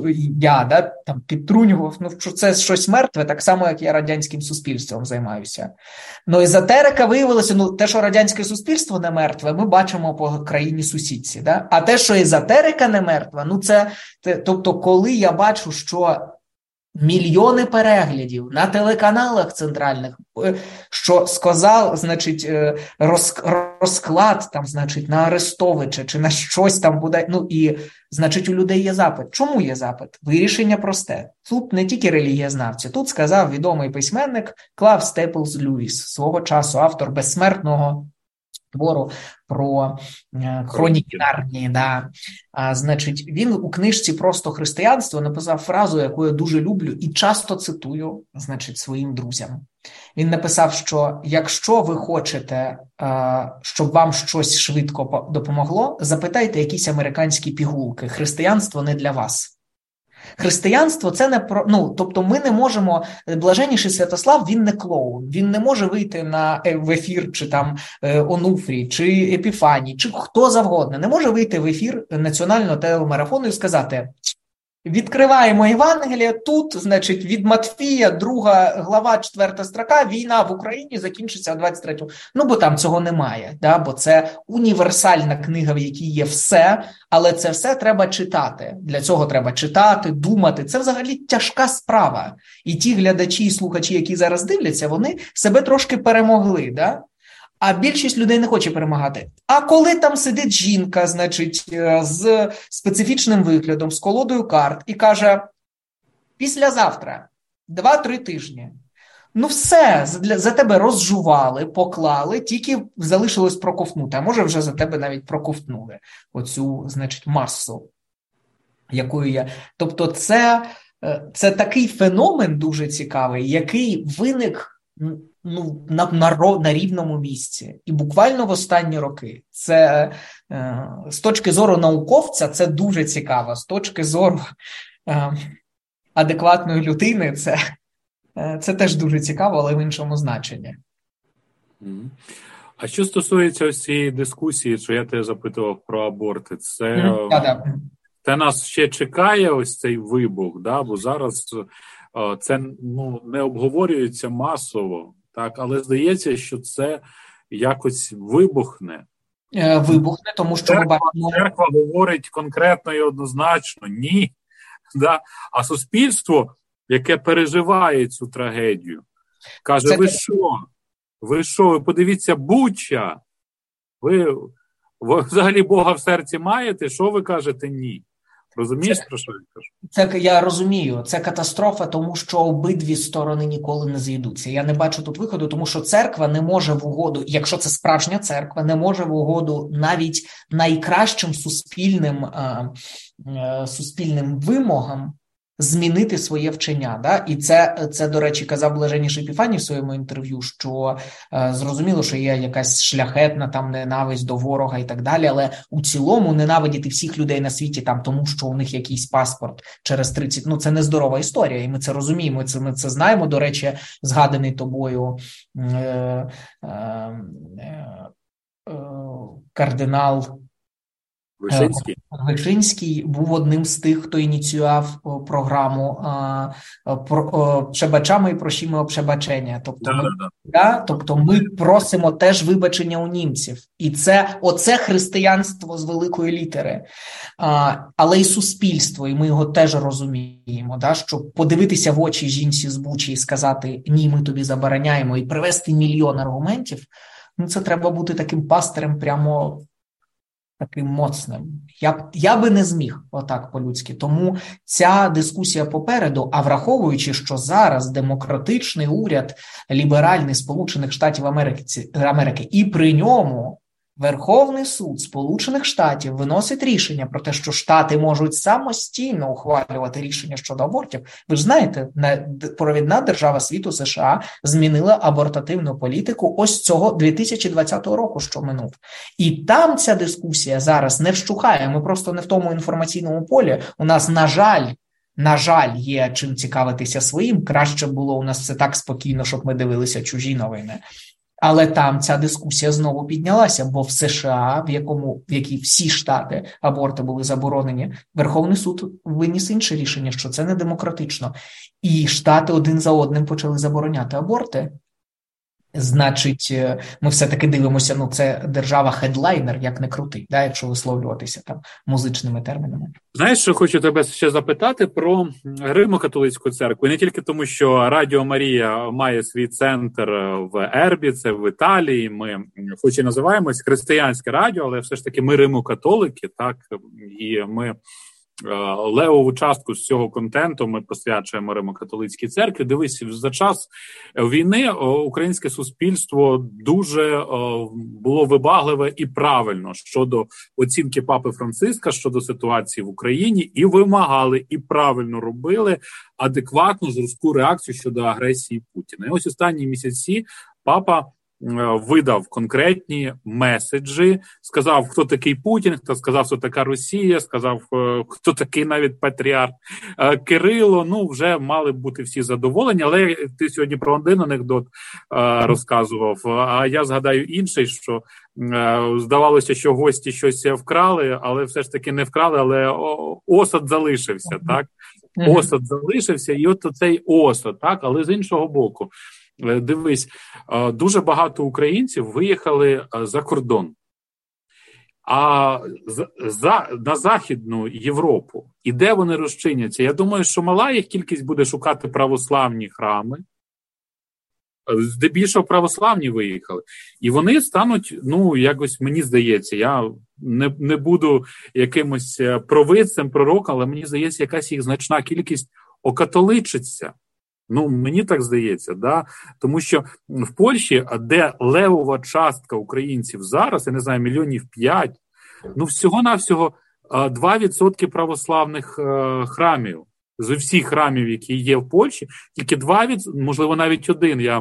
я там підтрунював, що це щось мертве, так само, як я радянським суспільством займаюся. Езотерика виявилася, те, що радянське суспільство не мертве, ми бачимо по країні сусідці, да? А те, що езотерика не мертва, тобто, коли я бачу, що мільйони переглядів на телеканалах центральних, що сказав, значить, розклад там, значить, на Арестовича чи на щось там буде, і, значить, у людей є запит. Чому є запит? Вирішення просте. Тут не тільки релігієзнавці, тут сказав відомий письменник Клав Стейплз Льюіс, свого часу автор безсмертного твору про хроніки Нарнії. Да. Значить, він у книжці «Просто християнство» написав фразу, яку я дуже люблю і часто цитую, значить, своїм друзям. Він написав, що якщо ви хочете, щоб вам щось швидко допомогло, запитайте якісь американські пігулки. Християнство не для вас. Християнство – це не про… тобто ми не можемо… Блаженніший Святослав, він не клоун. Він не може вийти в ефір, чи там Онуфрій, чи Епіфаній, чи хто завгодно. Не може вийти в ефір національного телемарафону і сказати: відкриваємо Євангеліє, тут, значить, від Матфія, 2 глава, 4 строка, війна в Україні закінчиться в 23-му. Бо там цього немає, да? Бо це універсальна книга, в якій є все, але це все треба читати. Для цього треба читати, думати. Це взагалі тяжка справа. І ті глядачі і слухачі, які зараз дивляться, вони себе трошки перемогли, да? А більшість людей не хоче перемагати. А коли там сидить жінка, значить, з специфічним виглядом, з колодою карт, і каже: післязавтра, 2-3 тижні, все, за тебе розжували, поклали, тільки залишилось проковтнути, а може вже за тебе навіть проковтнули оцю, значить, масу, якою є. Тобто це такий феномен дуже цікавий, який виник на рівному місці. І буквально в останні роки. Це з точки зору науковця це дуже цікаво. З точки зору адекватної людини це теж дуже цікаво, але в іншому значенні. А що стосується ось цієї дискусії, що я тебе запитував про аборти, це нас ще чекає ось цей вибух, да? Бо зараз це не обговорюється масово, так, але здається, що це якось вибухне. Вибухне, тому що ми бачимо... Церква говорить конкретно і однозначно ні. Да? А суспільство, яке переживає цю трагедію, каже: ви що, ви подивіться, Буча, ви взагалі Бога в серці маєте, що ви кажете ні? Розумієш, про що я кажу? Я розумію. Це катастрофа, тому що обидві сторони ніколи не зійдуться. Я не бачу тут виходу, тому що церква не може в угоду, якщо це справжня церква, не може в угоду навіть найкращим суспільним вимогам змінити своє вчення. Да? І це, до речі, казав Блаженніший Епіфаній в своєму інтерв'ю, що зрозуміло, що є якась шляхетна там ненависть до ворога і так далі, але у цілому ненавидіти всіх людей на світі там тому, що у них якийсь паспорт через 30, це нездорова історія, і ми це розуміємо, ми це знаємо. До речі, згаданий тобою кардинал Вишинський був одним з тих, хто ініціював програму «Przebачamy і просимо przebачення». Тобто ми просимо теж вибачення у німців. І оце християнство з великої літери. Але і суспільство, і ми його теж розуміємо, щоб подивитися в очі жінці з Бучі і сказати «ні, ми тобі забороняємо» і привести мільйон аргументів, це треба бути таким пастирем прямо таким моцним. Я би не зміг отак по-людськи. Тому ця дискусія попереду, а враховуючи, що зараз демократичний уряд ліберальний Сполучених Штатів Америки і при ньому Верховний суд Сполучених Штатів виносить рішення про те, що Штати можуть самостійно ухвалювати рішення щодо абортів. Ви ж знаєте, провідна держава світу США змінила абортативну політику ось цього 2020 року, що минув. І там ця дискусія зараз не вщухає, ми просто не в тому інформаційному полі. У нас, на жаль, є чим цікавитися своїм, краще було у нас все так спокійно, щоб ми дивилися чужі новини. Але там ця дискусія знову піднялася, бо в США, в якій всі штати аборти були заборонені, Верховний суд виніс інше рішення, що це не демократично. І штати один за одним почали забороняти аборти. Значить, ми все-таки дивимося, це держава-хедлайнер, як не крутий, якщо висловлюватися там музичними термінами. Знаєш, що хочу тебе ще запитати про Римо-католицьку церкву. І не тільки тому, що Радіо Марія має свій центр в Ербі, це в Італії. Ми, хоч і називаємось християнське радіо, але все ж таки ми Римо-католики, так, і ми левову частку з цього контенту ми посвячуємо Римо-католицькій церкві. Дивись, за час війни українське суспільство дуже було вибагливе і правильно щодо оцінки Папи Франциска, щодо ситуації в Україні, і вимагали, і правильно робили адекватну жорстку реакцію щодо агресії Путіна. І ось останні місяці Папа видав конкретні меседжі, сказав, хто такий Путін, хто сказав, хто така Росія, сказав, хто такий навіть патріарх Кирило. Вже мали б бути всі задоволені, але ти сьогодні про один анекдот розказував, а я згадаю інший, що здавалося, що гості щось вкрали, але все ж таки не вкрали, але осад залишився, так? Осад залишився, і от цей осад, так? Але з іншого боку, дивись, дуже багато українців виїхали за кордон, а на Західну Європу. І де вони розчиняться? Я думаю, що мала їх кількість буде шукати православні храми. Здебільшого православні виїхали. І вони стануть, якось мені здається, я не буду якимось провидцем, пророком, але мені здається, якась їх значна кількість окатоличиться. Мені так здається, да? Тому що в Польщі, де левова частка українців зараз, я не знаю, 5 мільйонів, всього-навсього 2% православних храмів. З усіх храмів, які є в Польщі, тільки 2%, можливо, навіть 1, я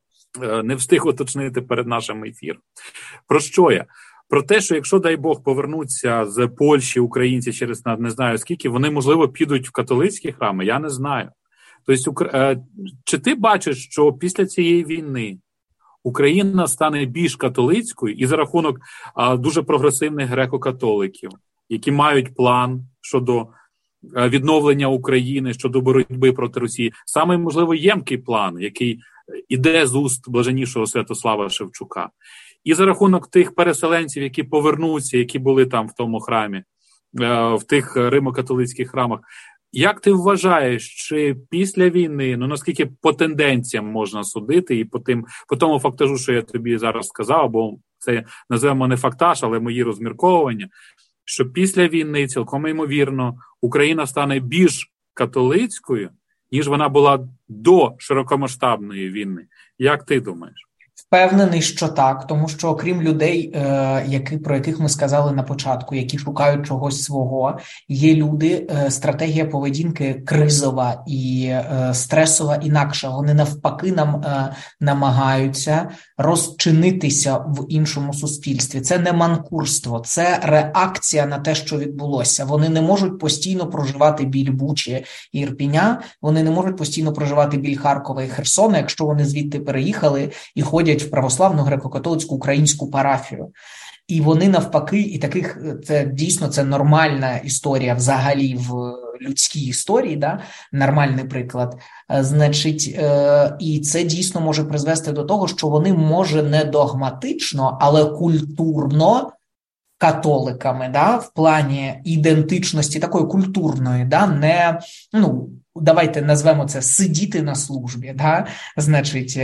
не встиг уточнити перед нашим ефіром. Про що я? Про те, що якщо, дай Бог, повернуться з Польщі українці через, не знаю скільки, вони, можливо, підуть в католицькі храми, я не знаю. Тобто, чи ти бачиш, що після цієї війни Україна стане більш католицькою і за рахунок дуже прогресивних греко-католиків, які мають план щодо відновлення України, щодо боротьби проти Росії, саме, можливо, ємкий план, який іде з уст блаженнішого Святослава Шевчука. І за рахунок тих переселенців, які повернуться, які були там в тому храмі, в тих римо-католицьких храмах, як ти вважаєш, чи після війни, наскільки по тенденціям можна судити, і по тому фактажу, що я тобі зараз сказав, бо це називаємо не фактаж, але мої розмірковування, що після війни, цілком ймовірно, Україна стане більш католицькою, ніж вона була до широкомасштабної війни. Як ти думаєш? Впевнений, що так, тому що окрім людей, про яких ми сказали на початку, які шукають чогось свого, є люди, стратегія поведінки кризова і стресова інакша. Вони навпаки нам намагаються розчинитися в іншому суспільстві. Це не манкурство, це реакція на те, що відбулося. Вони не можуть постійно проживати біль Бучі і Ірпіня, вони не можуть постійно проживати біль Харкова і Херсона, якщо вони звідти переїхали і ходять в православну, греко-католицьку, українську парафію. І вони навпаки, і таких, це нормальна історія взагалі в людській історії, да? Нормальний приклад. Значить, і це дійсно може призвести до того, що вони, може, не догматично, але культурно католиками, да? В плані ідентичності такої культурної, да? Не, давайте назвемо це сидіти на службі, да? Значить,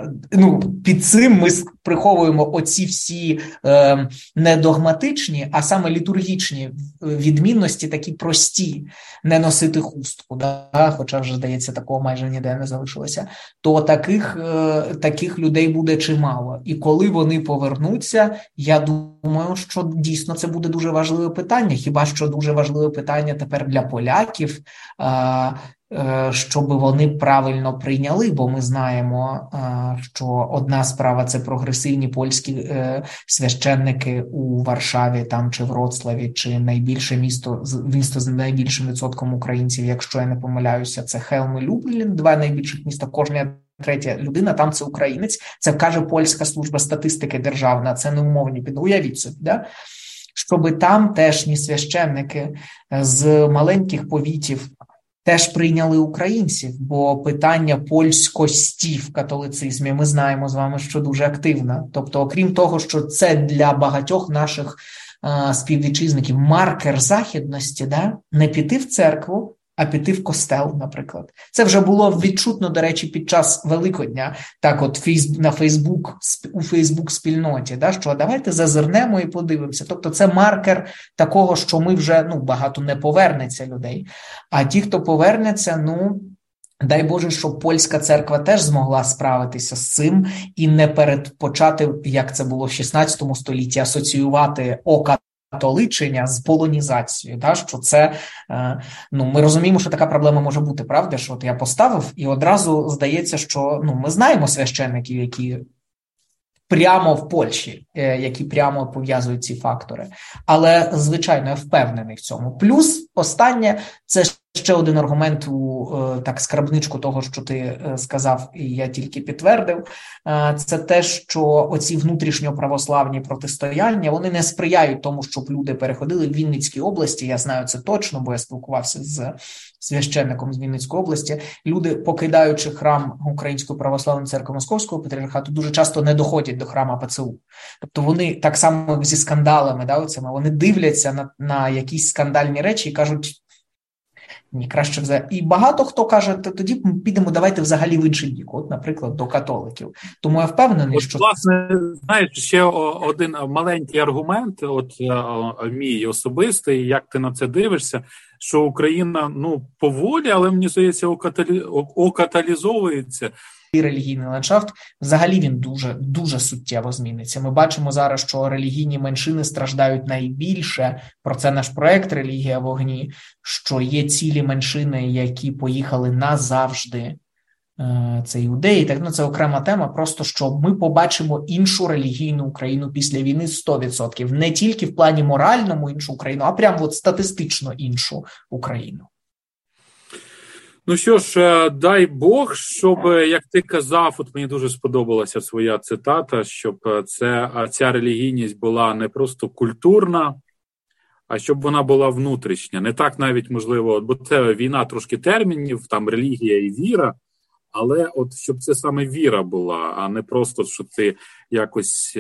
під цим ми приховуємо оці всі не догматичні, а саме літургічні відмінності, такі прості, не носити хустку, да? Хоча вже, здається, такого майже ніде не залишилося, то таких людей буде чимало. І коли вони повернуться, я думаю, думаю, що дійсно це буде дуже важливе питання. Хіба що дуже важливе питання тепер для поляків, щоб вони правильно прийняли, бо ми знаємо, що одна справа – це прогресивні польські священники у Варшаві там, чи Вроцлаві, чи найбільше місто з найбільшим відсотком українців, якщо я не помиляюся, це Хелм і Люблін, два найбільших міста, кожна третя людина, там це українець, це каже Польська служба статистики державна, це не умовні уявіть собі, да? Щоб там тежні священники з маленьких повітів теж прийняли українців, бо питання польськості в католицизмі ми знаємо з вами, що дуже активно. Тобто, окрім того, що це для багатьох наших співвітчизників маркер західності, да? Не піти в церкву, а піти в костел, наприклад. Це вже було відчутно, до речі, під час Великодня, так от у Фейсбук-спільноті, да, що давайте зазирнемо і подивимося. Тобто це маркер такого, що ми вже, багато не повернеться людей. А ті, хто повернеться, дай Боже, щоб польська церква теж змогла справитися з цим і не почати, як це було в 16 столітті, асоціювати католичення з полонізацією, да, що це, ми розуміємо, що така проблема може бути, правда, що от я поставив, і одразу здається, що, ми знаємо священників, які прямо в Польщі, які прямо пов'язують ці фактори. Але, звичайно, я впевнений в цьому. Плюс, останнє, це ще один аргумент у скрабничку того, що ти сказав, і я тільки підтвердив, це те, що оці внутрішньоправославні протистояння, вони не сприяють тому, щоб люди переходили в Вінницькій області, я знаю це точно, бо я спілкувався з священником з Вінницької області, люди, покидаючи храм Української православної церкви Московського патріархату, дуже часто не доходять до храма ПЦУ. Тобто вони так само зі скандалами, вони дивляться на якісь скандальні речі і кажуть, ні, краще взагалі. І багато хто каже, тоді підемо, давайте взагалі в інший бік, от, наприклад, до католиків. Тому я впевнений, що... Власне, знаєш, ще один маленький аргумент, мій особистий, як ти на це дивишся, що Україна, поволі, але, мені здається, окаталізовується. Релігійний ландшафт, взагалі він дуже, дуже суттєво зміниться. Ми бачимо зараз, що релігійні меншини страждають найбільше. Про це наш проект «Релігія в огні», що є цілі меншини, які поїхали назавжди. Це іудеї, це окрема тема, просто що ми побачимо іншу релігійну Україну після війни 100%. Не тільки в плані моральному іншу Україну, а прямо статистично іншу Україну. Ну що ж, дай Бог, щоб, як ти казав, от мені дуже сподобалася твоя цитата, щоб ця релігійність була не просто культурна, а щоб вона була внутрішня. Не так навіть можливо, бо це війна трошки термінів, там релігія і віра, але от щоб це саме віра була, а не просто, що ти якось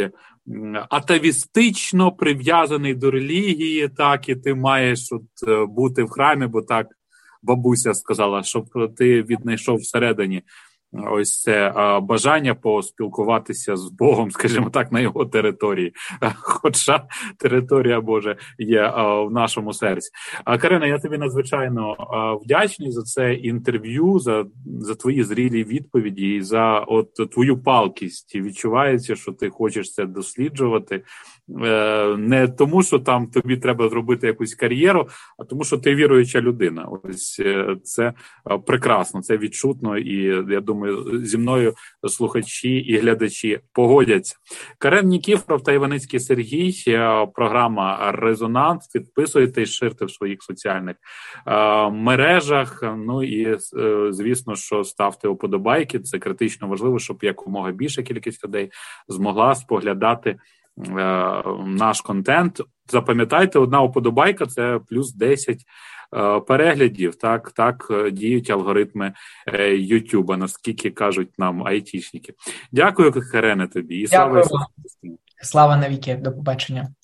атавістично прив'язаний до релігії, так, і ти маєш бути в храмі, бо так бабуся сказала, щоб ти віднайшов всередині ось це бажання поспілкуватися з Богом, скажімо так, на його території. Хоча територія Божа є в нашому серці. Карина, я тобі надзвичайно вдячний за це інтерв'ю, за твої зрілі відповіді і за твою палкість. Відчувається, що ти хочеш це досліджувати. Не тому, що там тобі треба зробити якусь кар'єру, а тому, що ти віруюча людина. Ось це прекрасно, це відчутно, і я думаю, зі мною слухачі і глядачі погодяться. Карен Нікіфоров та Іваницький Сергій, програма «Резонанс». Підписуйтесь, ширте в своїх соціальних мережах. Ну і, звісно, що ставте уподобайки. Це критично важливо, щоб якомога більша кількість людей змогла споглядати наш контент. Запам'ятайте, одна уподобайка – це плюс 10 переглядів. Так діють алгоритми Ютуба, наскільки кажуть нам айтішники. Дякую, Карене, тобі. І слава навіки. До побачення.